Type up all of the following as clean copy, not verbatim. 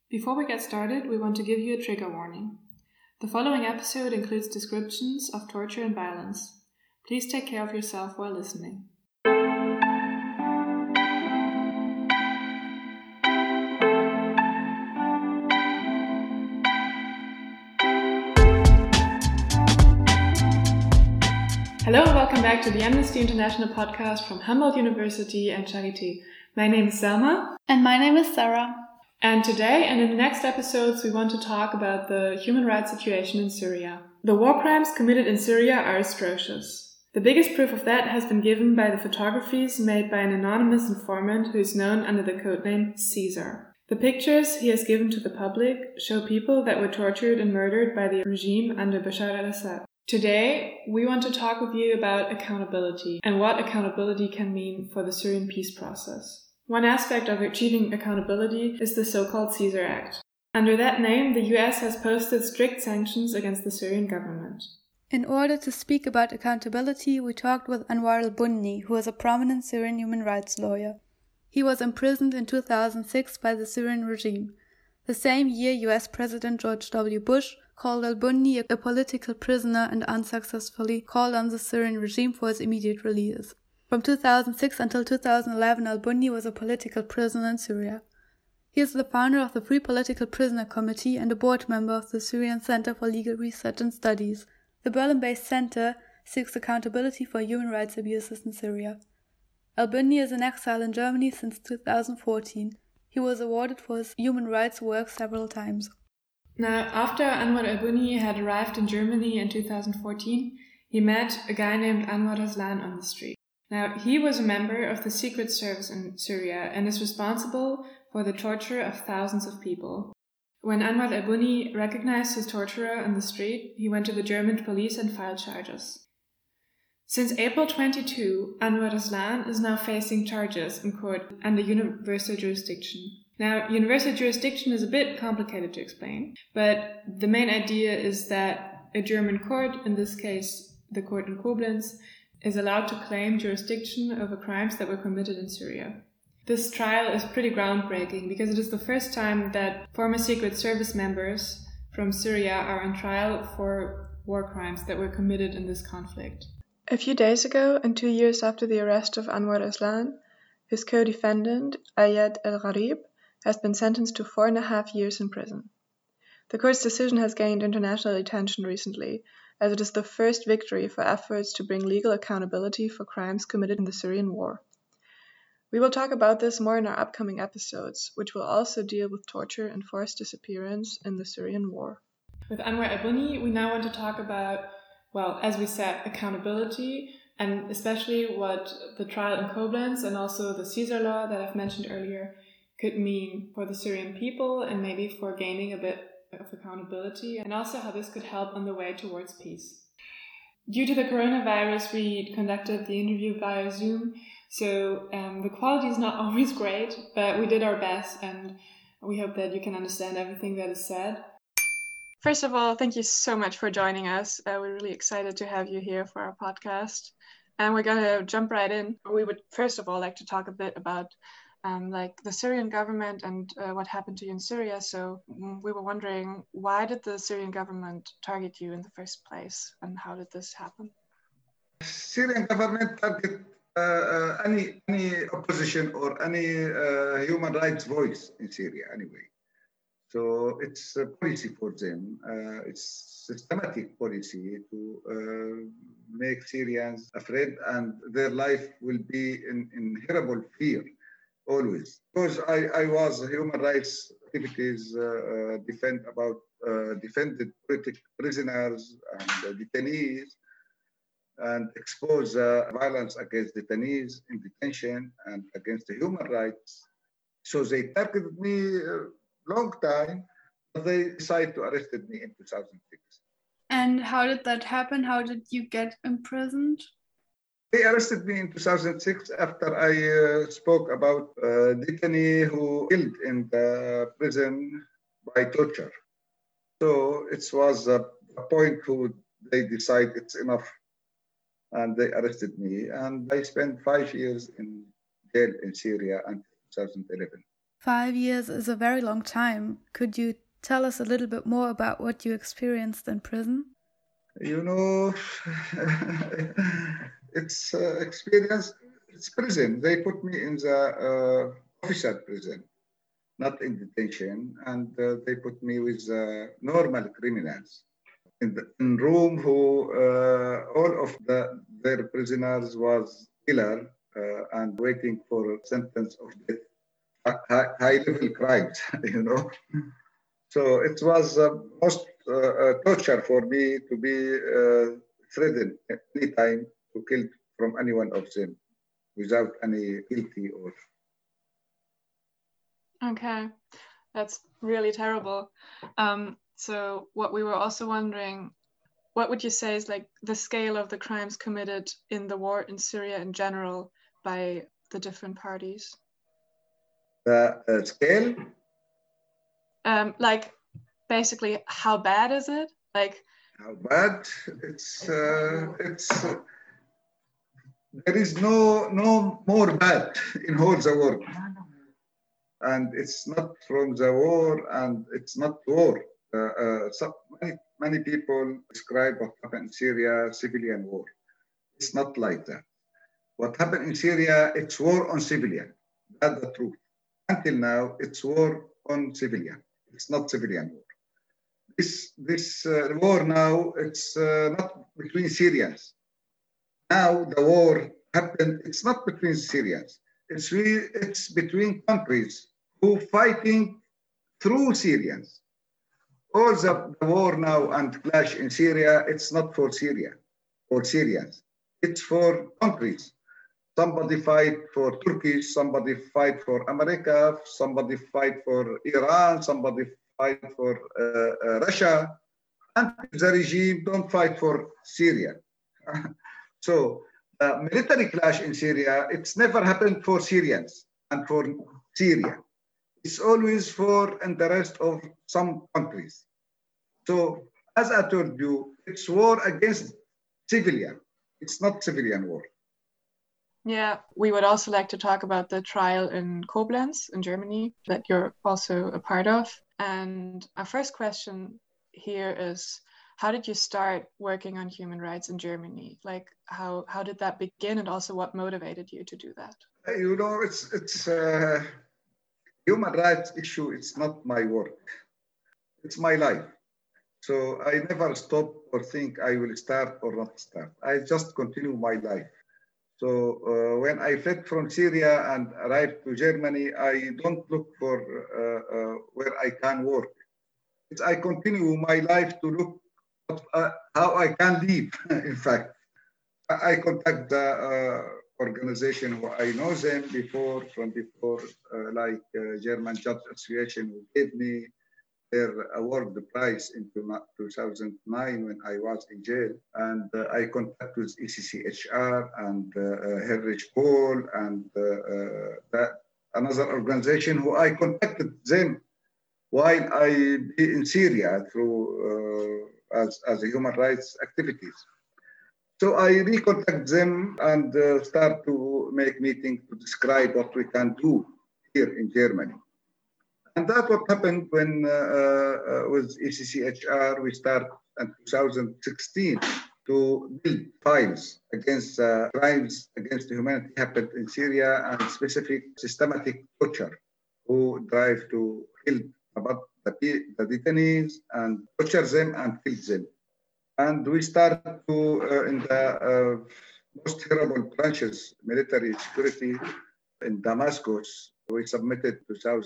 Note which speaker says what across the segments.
Speaker 1: Before we get started, we want to give you a trigger warning. The following episode includes descriptions of torture and violence. Please take care of yourself while listening. Hello and welcome back to the Amnesty International podcast from Humboldt University and Charité. My name is Selma.
Speaker 2: And my name is Sarah.
Speaker 1: And today and in the next episodes we want to talk about the human rights situation in Syria. The war crimes committed in Syria are atrocious. The biggest proof of that has been given by the photographies made by an anonymous informant who is known under the codename Caesar. The pictures he has given to the public show people that were tortured and murdered by the regime under Bashar al-Assad. Today, we want to talk with you about accountability and what accountability can mean for the Syrian peace process. One aspect of achieving accountability is the so-called Caesar Act. Under that name, the US has posted strict sanctions against the Syrian government.
Speaker 2: In order to speak about accountability, we talked with Anwar al-Bunni, who is a prominent Syrian human rights lawyer. He was imprisoned in 2006 by the Syrian regime. The same year, US President George W. Bush called al-Bunni a political prisoner and unsuccessfully called on the Syrian regime for his immediate release. From 2006 until 2011, al-Bunni was a political prisoner in Syria. He is the founder of the Free Political Prisoner Committee and a board member of the Syrian Center for Legal Research and Studies. The Berlin-based center seeks accountability for human rights abuses in Syria. Al-Bunni is in exile in Germany since 2014. He was awarded for his human rights work several times.
Speaker 1: Now, after Anwar al-Bunni had arrived in Germany in 2014, he met a guy named Anwar Aslan on the street. Now, he was a member of the Secret Service in Syria and is responsible for the torture of thousands of people. When Anwar al-Bunni recognized his torturer on the street, he went to the German police and filed charges. Since April 22, Anwar Aslan is now facing charges in court under universal jurisdiction. Now, universal jurisdiction is a bit complicated to explain, but the main idea is that a German court, in this case the court in Koblenz, is allowed to claim jurisdiction over crimes that were committed in Syria. This trial is pretty groundbreaking because it is the first time that former Secret Service members from Syria are on trial for war crimes that were committed in this conflict. A few days ago, and 2 years after the arrest of Anwar Aslan, his co-defendant, Ayad El-Gharib, has been sentenced to 4.5 years in prison. The court's decision has gained international attention recently, as it is the first victory for efforts to bring legal accountability for crimes committed in the Syrian war. We will talk about this more in our upcoming episodes, which will also deal with torture and forced disappearance in the Syrian war. With Anwar al-Bunni, we now want to talk about, well, as we said, accountability, and especially what the trial in Koblenz and also the Caesar law that I've mentioned earlier could mean for the Syrian people and maybe for gaining a bit of accountability, and also how this could help on the way towards peace. Due to the coronavirus, we conducted the interview via Zoom, so the quality is not always great, but we did our best and we hope that you can understand everything that is said. First of all, thank you so much for joining us. We're really excited to have you here for our podcast, and we're going to jump right in. We would first of all like to talk a bit about the Syrian government and what happened to you in Syria. So we were wondering, why did the Syrian government target you in the first place, and how did this happen?
Speaker 3: Syrian government target any opposition or any human rights voice in Syria anyway. So it's a policy for them. It's systematic policy to make Syrians afraid, and their life will be in inherable fear. Always, because I was human rights activities defended political prisoners and detainees, and expose violence against detainees in detention and against the human rights. So they targeted me a long time, but they decided to arrest me in 2006.
Speaker 2: And how did that happen? How did you get imprisoned?
Speaker 3: They arrested me in 2006 after I spoke about a detainee who killed in the prison by torture. So it was a point who they decide it's enough, and they arrested me. And I spent 5 years in jail in Syria until 2011.
Speaker 2: 5 years is a very long time. Could you tell us a little bit more about what you experienced in prison?
Speaker 3: You know, it's experience. It's prison. They put me in the officer prison, not in detention, and they put me with normal criminals in room who all of their prisoners was killer and waiting for a sentence of death, high level crimes, you know. So it was most torture for me to be threatened any time to kill from any one of them without any guilty or.
Speaker 1: Okay, that's really terrible. So what we were also wondering, what would you say is like the scale of the crimes committed in the war in Syria in general by the different parties?
Speaker 3: The scale?
Speaker 1: Like basically, how bad is it? Like
Speaker 3: how bad? It's there is no more bad in whole the world, and it's not from the war, and it's not war. So many people describe what happened in Syria civilian war. It's not like that. What happened in Syria, it's war on civilian. That's the truth. Until now, it's war on civilian. It's not civilian war. This war now, it's not between Syrians. Now the war happened, it's not between Syrians. It's between countries who fighting through Syrians. All the war now and clash in Syria, it's not for Syria or Syrians. It's for countries. Somebody fight for Turkey, somebody fight for America, somebody fight for Iran, somebody fight for Russia, and the regime don't fight for Syria. So military clash in Syria, it's never happened for Syrians and for Syria. It's always for interest of some countries. So as I told you, it's war against civilian. It's not civilian war.
Speaker 1: Yeah, we would also like to talk about the trial in Koblenz in Germany that you're also a part of. And our first question here is, how did you start working on human rights in Germany? Like, how did that begin, and also what motivated you to do that?
Speaker 3: You know, it's human rights issue. It's not my work. It's my life. So I never stop or think I will start or not start. I just continue my life. So when I fled from Syria and arrived to Germany, I don't look for where I can work. I continue my life to look at how I can live, in fact. I contact the organization who I know them from before, like German Judge Association, who gave me their award prize in 2009 when I was in jail. And I contact with ECCHR and Heinrich Böll and another organization who I contacted them while I be in Syria through as a human rights activities. So I recontact them and start to make meetings to describe what we can do here in Germany. And that's what happened when with ECCHR, we start in 2016 to build files against crimes against humanity happened in Syria and specific systematic torture who drive to kill about the detainees and torture them and kill them. And we start to, in the most terrible branches, military security in Damascus, we submitted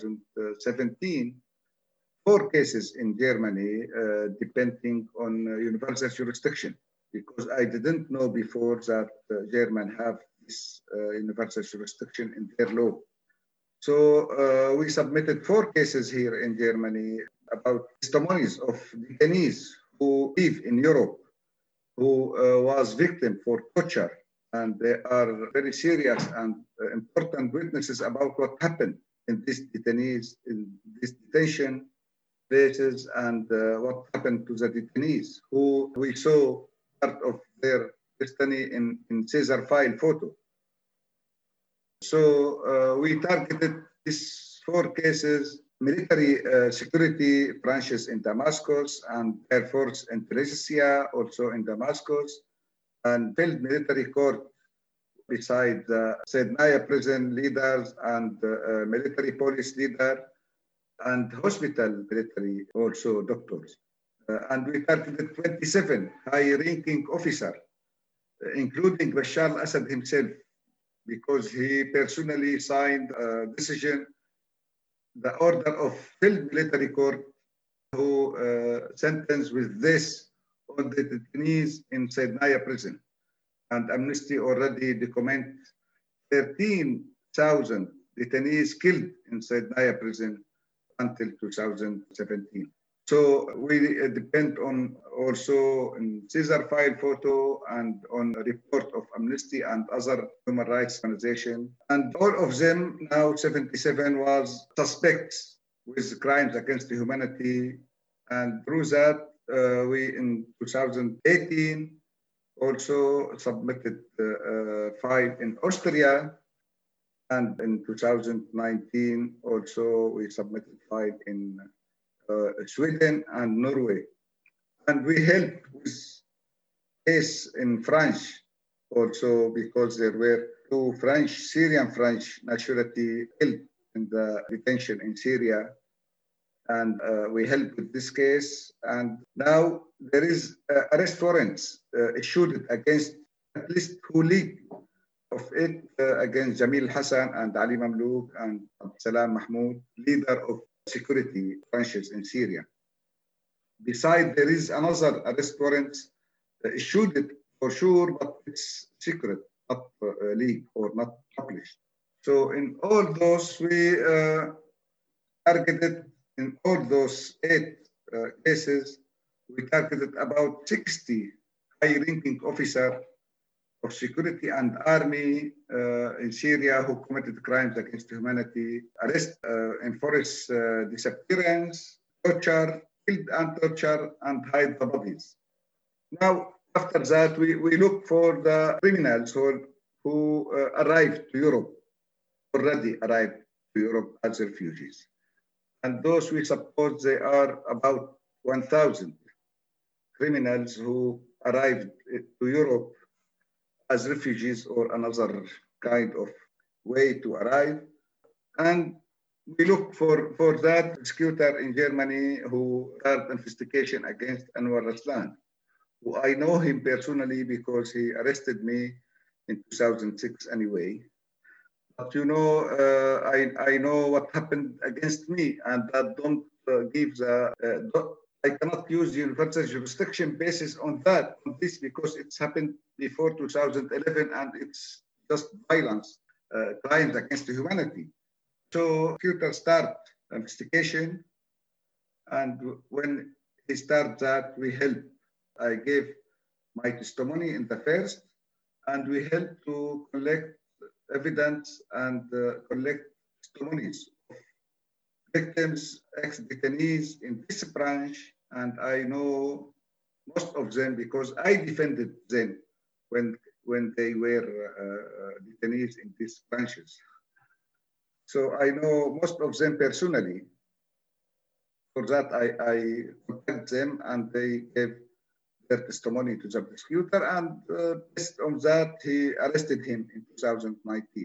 Speaker 3: 2017 4 cases in Germany, depending on universal jurisdiction, because I didn't know before that Germans have this universal jurisdiction in their law. So we submitted 4 cases here in Germany about testimonies of detainees who live in Europe, who was victim for torture. And they are very serious and important witnesses about what happened in these detainees, in this detention places, and what happened to the detainees, who we saw part of their destiny in Caesar file photo. So we targeted these 4 cases, military security branches in Damascus and Air Force intelligence also in Damascus, and field military court beside the Sednaya prison leaders and military police leader and hospital military also doctors. And we targeted 27 high-ranking officers, including Bashar al-Assad himself, because he personally signed a decision, the order of field military court, who sentenced with this on the detainees in Sednaya prison. And Amnesty already document 13,000 detainees killed in Sednaya prison until 2017. So we depend on also in Caesar file photo and on a report of Amnesty and other human rights organizations. And all of them, now 77, was suspects with crimes against the humanity. And through that, we in 2018 also submitted 5 in Austria. And in 2019 also we submitted 5 in Sweden and Norway. And we helped with case in French also because there were 2 Syrian French nationality killed in the detention in Syria. And we helped with this case. And now there is arrest warrants issued against at least 2 leads of it against Jamil Hassan and Ali Mamlouk and Salam Mahmoud, leader of security branches in Syria. Besides, there is another arrest warrant issued for sure, but it's secret, not leaked or not published. So in all those, we targeted, in all those 8 cases, we targeted about 60 high-ranking officers of security and army in Syria who committed crimes against humanity, arrest, enforced disappearance, torture, killed and torture, and hide the bodies. Now, after that, we look for the criminals who arrived to Europe, already arrived to Europe as refugees. And those we suppose they are about 1,000 criminals who arrived to Europe as refugees or another kind of way to arrive. And we look for that prosecutor in Germany who started investigation against Anwar Raslan, who I know him personally because he arrested me in 2006 anyway. But you know, I know what happened against me, and that don't give the, I cannot use universal jurisdiction basis on this because it's happened before 2011 and it's just violence, crimes against humanity. So prosecutor start investigation, and when he started that, we helped. I gave my testimony in the first, and we helped to collect evidence and collect testimonies of victims, ex-detainees in this branch, and I know most of them because I defended them when they were detainees in these branches. So I know most of them personally. For that, I contacted them and they gave their testimony to the prosecutor, and based on that, he arrested him in 2019.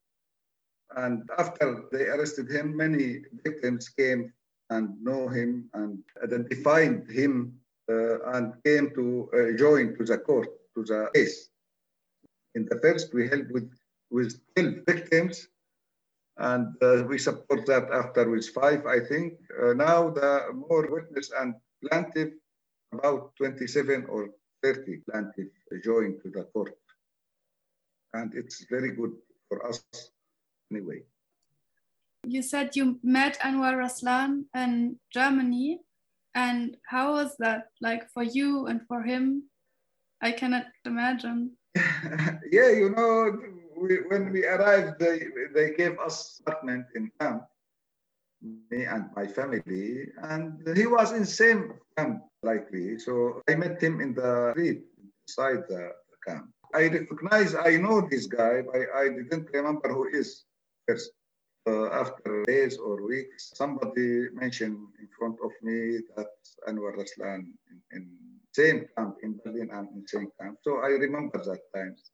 Speaker 3: And after they arrested him, many victims came and know him and identified him and came to join to the court, to the case. In the first, we helped with 12 victims, and we support that after with 5, I think. Now the more witness and plaintiff, about 27 or 30 plaintiff joined to the court. And it's very good for us anyway.
Speaker 2: You said you met Anwar Raslan in Germany, and how was that like for you and for him? I cannot imagine.
Speaker 3: Yeah, you know, when we arrived, they gave us apartment in camp, me and my family, and he was in same camp likely. So I met him in the street beside the camp. I know this guy, but I didn't remember who is first. after days or weeks, somebody mentioned in front of me that Anwar Raslan in same camp in Berlin and in same camp. So I remember that times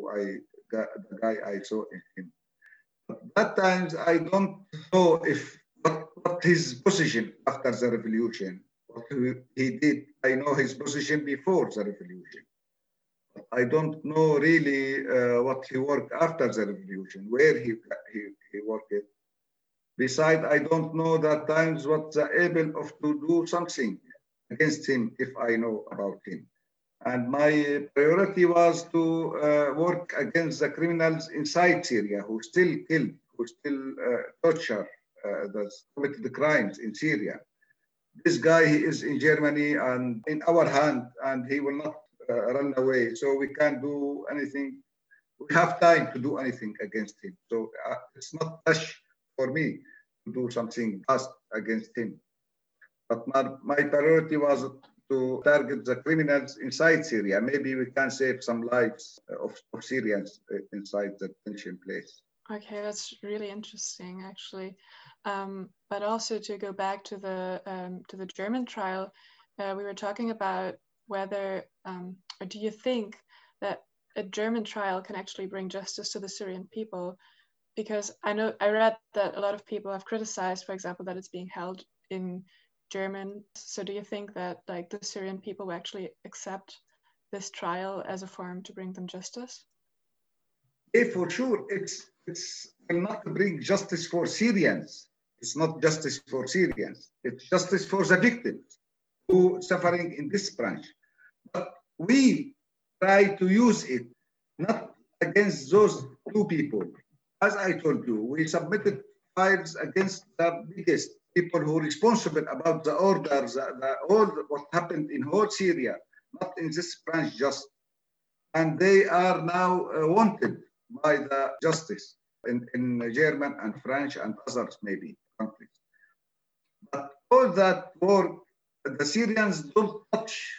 Speaker 3: the guy I saw in him. But that times I don't know if what his position after the revolution, what he did. I know his position before the revolution. I don't know really what he worked after the revolution, where he worked. Besides, I don't know that times what the able of to do something against him if I know about him. And my priority was to work against the criminals inside Syria who still kill, who still torture, commit the crimes in Syria. This guy, he is in Germany and in our hand, and he will not run away. So we can't do anything. We have time to do anything against him. So it's not rush for me to do something fast against him. But my priority was to target the criminals inside Syria. Maybe we can save some lives of Syrians inside the detention place.
Speaker 1: Okay, that's really interesting, actually. But also to go back to the German trial, we were talking about whether, or do you think that a German trial can actually bring justice to the Syrian people? Because I read that a lot of people have criticized, for example, that it's being held in German. So do you think that like the Syrian people will actually accept this trial as a form to bring them justice?
Speaker 3: Yeah, for sure. It's will not bring justice for Syrians. It's not justice for Syrians. It's justice for the victims who suffering in this branch. But we try to use it not against those two people. As I told you, we submitted files against the biggest people who are responsible about the orders, all what happened in whole Syria, not in this branch just. And they are now wanted by the justice in German and French and others maybe countries. But all that work, the Syrians don't touch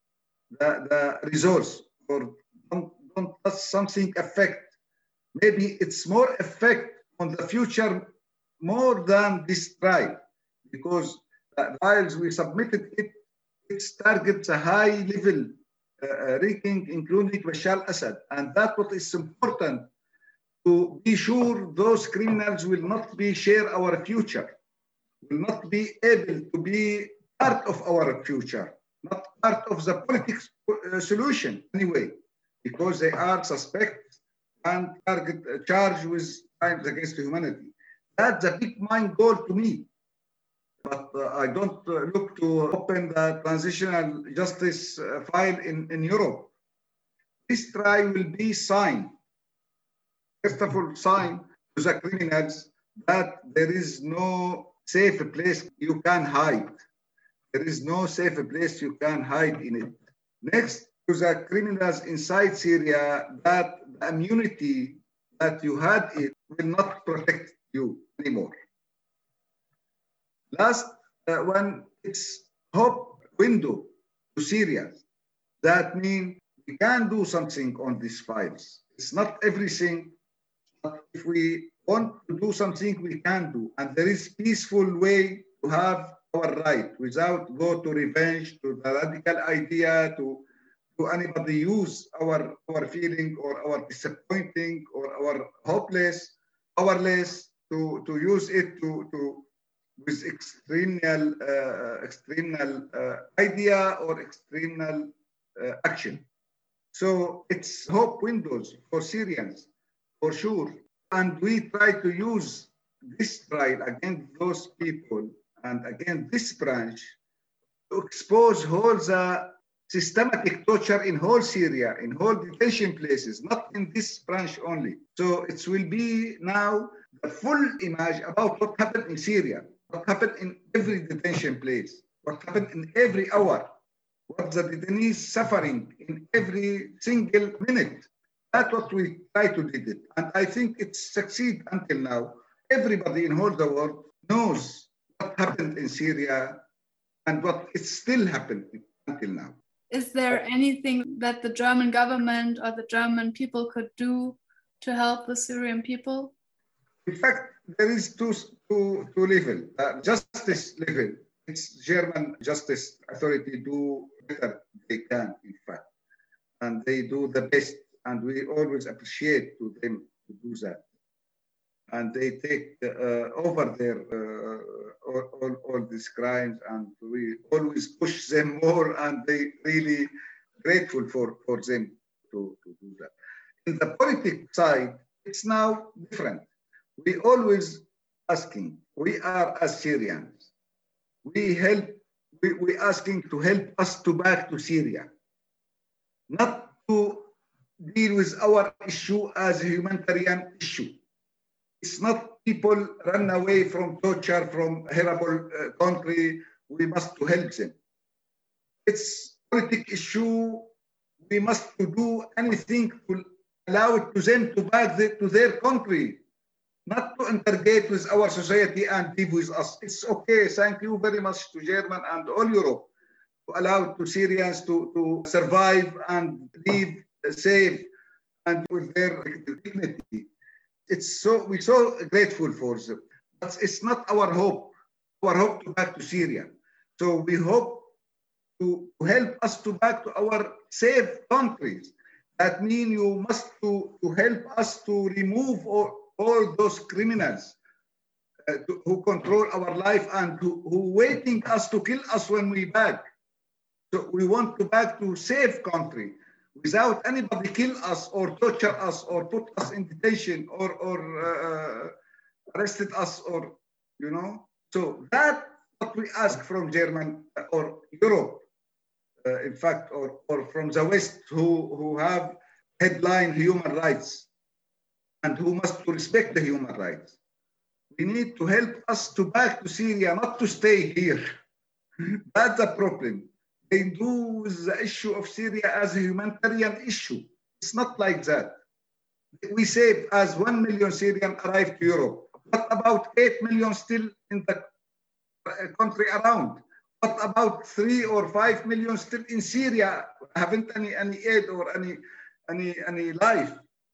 Speaker 3: the resource or don't touch something affect. Maybe it's more effect on the future more than this trial, because the trials we submitted it targets a high level ranking, including Bashar al-Assad, and that's what is important to be sure those criminals will not be share our future, will not be able to be part of our future, not part of the politics solution anyway, because they are suspect and charged with crimes against humanity. That's a big mind goal to me. But I don't look to open the transitional justice file in Europe. This trial will be signed. First of all, sign to the criminals that there is no safe place you can hide. There is no safe place you can hide in it. Next, to the criminals inside Syria, that the immunity that you had it will not protect you anymore. Last, when it's hope window to Syria, that means we can do something on these files. It's not everything, but if we want to do something, we can do. And there is peaceful way to have our right without go to revenge, to the radical idea, to anybody use our feeling or our disappointing or our hopeless, powerless to use it to with external idea or external action. So it's hope windows for Syrians, for sure. And we try to use this trial against those people and against this branch to expose all the systematic torture in whole Syria, in whole detention places, not in this branch only. So it will be now the full image about what happened in Syria, what happened in every detention place, what happened in every hour, what the detainees suffering in every single minute. That's what we try to do it. And I think it's succeed until now. Everybody in whole the world knows what happened in Syria and what is still happening until now.
Speaker 2: Is there anything that the German government or the German people could do to help the Syrian people?
Speaker 3: In fact, there is two level. Justice level. It's German justice authority do better they can, in fact, and they do the best, and we always appreciate to them to do that. And they take over their all these crimes, and we always push them more, and they really grateful for them to do that. In the politics side, it's now different. We always asking, we are as Syrians, we asking to help us to back to Syria, not to deal with our issue as a humanitarian issue. It's not people run away from torture, from horrible country. We must to help them. It's political issue. We must to do anything to allow it to them to back to their country, not to interrogate with our society and live with us. It's okay. Thank you very much to German and all Europe to allow to Syrians to survive and live safe and with their dignity. We're so grateful for them, but it's not our hope. Our hope to back to Syria. So we hope to help us to back to our safe countries. That means you must to help us to remove all those criminals who control our life and who waiting us to kill us when we back. So we want to back to safe country, without anybody kill us or torture us or put us in detention or arrested us, or, you know. So that's what we ask from German or Europe, in fact, or from the West, who have headline human rights and who must respect the human rights. We need to help us to back to Syria, not to stay here. That's the problem. They do the issue of Syria as a humanitarian issue. It's not like that. We say as 1 million Syrians arrived to Europe. What about 8 million still in the country around? What about 3 or 5 million still in Syria? Haven't any aid or any life?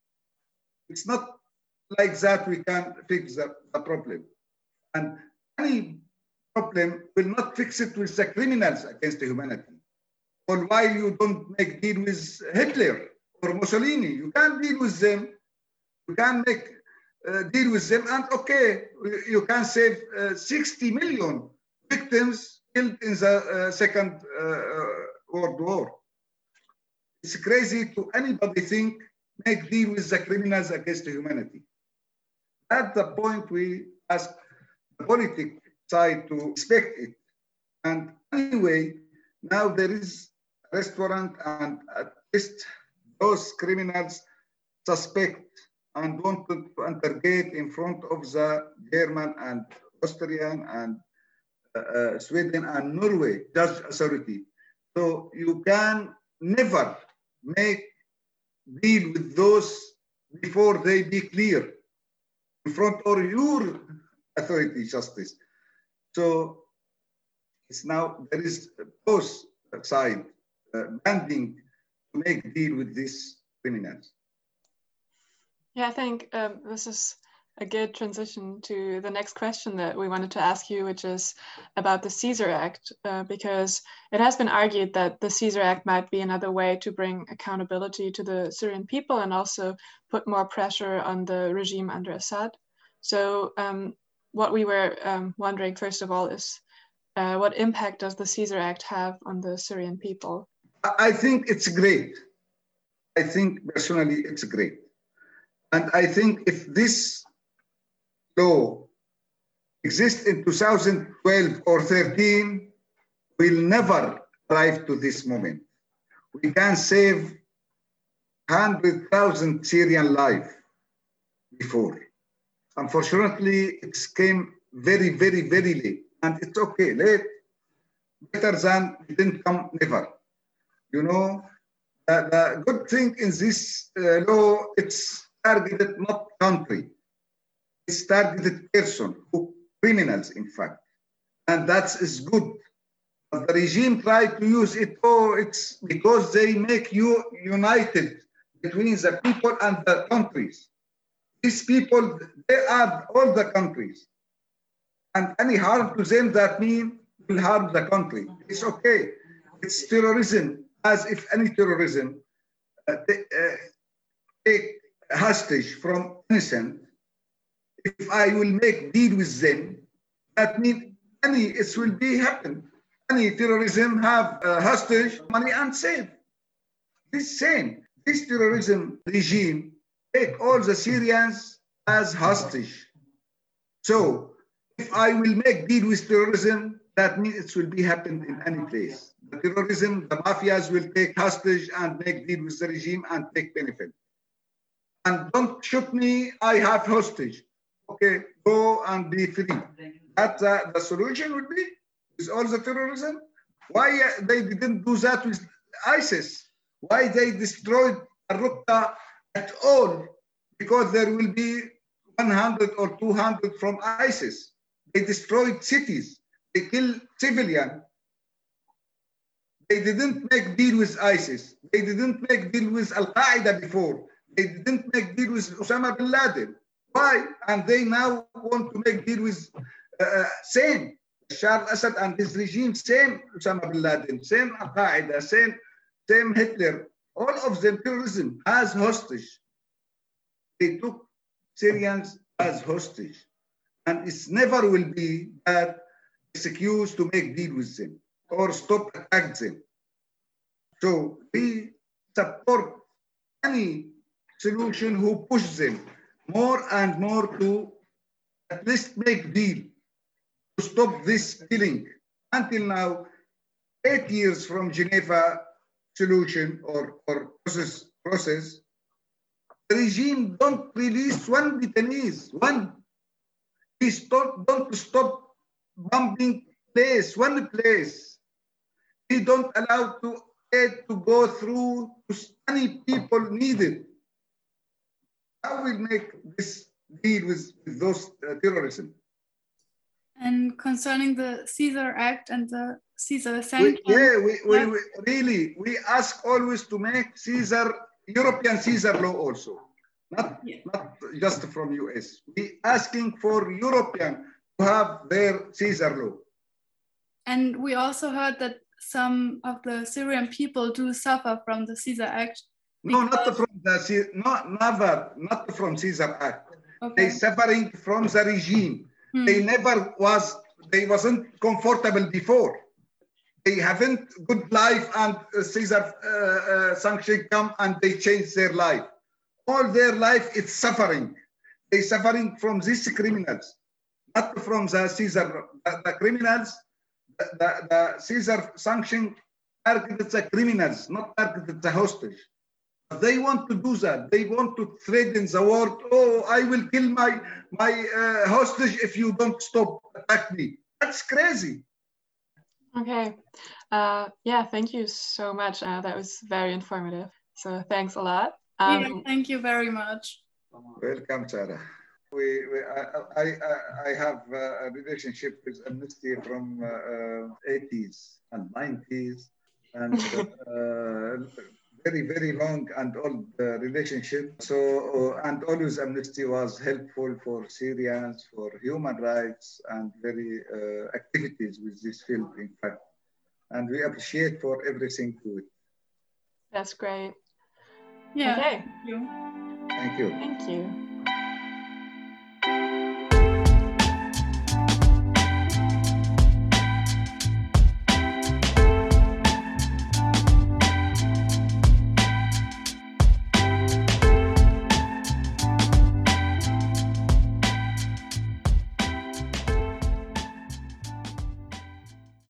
Speaker 3: It's not like that we can fix the problem. And any problem will not fix it with the criminals against the humanity. Or why you don't make deal with Hitler or Mussolini? You can't deal with them. You can make deal with them, and okay, you can save 60 million victims killed in the Second World War. It's crazy to anybody think make deal with the criminals against the humanity. At the point we ask the political side to respect it. And anyway, now there is a restaurant, and at least those criminals suspect and wanted to interrogate in front of the German and Austrian and Sweden and Norway judge authority. So you can never make deal with those before they be clear in front of your authority justice. So it's now there is both side banding to make deal with these criminals.
Speaker 1: Yeah, I think this is a good transition to the next question that we wanted to ask you, which is about the Caesar Act, because it has been argued that the Caesar Act might be another way to bring accountability to the Syrian people and also put more pressure on the regime under Assad. So what we were wondering, first of all, is what impact does the Caesar Act have on the Syrian people?
Speaker 3: I think it's great. I think personally it's great. And I think if this law exists in 2012 or 13, we'll never arrive to this moment. We can save 100,000 Syrian lives before. Unfortunately, it came very, very, very late. And it's okay, late, better than it didn't come never. You know, the good thing in this law, it's targeted not country. It's targeted person, who criminals, in fact. And that is good. But the regime tried to use it, it's because they make you united between the people and the countries. These people, they are all the countries. And any harm to them, that means will harm the country. It's okay. It's terrorism, as if any terrorism take hostage from innocent. If I will make deal with them, that means it will be happen. Any terrorism have hostage, money and save. This same, this terrorism regime take all the Syrians as hostage. So if I will make deal with terrorism, that means it will be happen in any place. The terrorism, the mafias will take hostage and make deal with the regime and take benefit. And don't shoot me, I have hostage. Okay, go and be free. That the solution would be with all the terrorism. Why they didn't do that with ISIS? Why they destroyed Al-Raqqa at all? Because there will be 100 or 200 from ISIS. They destroyed cities. They killed civilians. They didn't make deal with ISIS. They didn't make deal with Al-Qaeda before. They didn't make deal with Osama bin Laden. Why? And they now want to make deal with same Bashar al-Assad and his regime, same Osama bin Laden, same Al-Qaeda, same Hitler. All of them terrorism as hostage. They took Syrians as hostage. And it's never will be that excuse to make deal with them or stop attack them. So we support any solution who push them more and more to at least make deal to stop this killing. Until now, 8 years from Geneva solution or process, the regime don't release one detainees, one. Don't stop bombing one place. We don't allow aid to go through to any people needed. How will make this deal with those terrorism?
Speaker 2: And concerning the Caesar Act and the Caesar sanctions,
Speaker 3: we ask always to make European Caesar law also, not just from US. We asking for European to have their Caesar law.
Speaker 2: And we also heard that some of the Syrian people do suffer from the Caesar Act.
Speaker 3: No, not from Caesar Act. Okay. They suffering from the regime. They wasn't comfortable before. They haven't good life and Caesar sanction come and they change their life. All their life it's suffering. They suffering from these criminals, not from the Caesar. The criminals, the Caesar sanction targeted the criminals, not targeted the hostage. They want to do that. They want to threaten the world. Oh, I will kill my hostage if you don't stop attack me. That's crazy.
Speaker 1: Okay. Yeah, thank you so much. That was very informative. So thanks a lot.
Speaker 2: Thank you very much.
Speaker 3: Welcome, Sarah. I have a relationship with Amnesty from 80s and 90s, and very, very long and old relationship. So, and always Amnesty was helpful for Syrians, for human rights, and very activities with this field, in fact. And we appreciate for everything to it.
Speaker 1: That's great.
Speaker 2: Yeah.
Speaker 1: Okay.
Speaker 2: Thank you.
Speaker 3: Thank you.
Speaker 1: Thank you.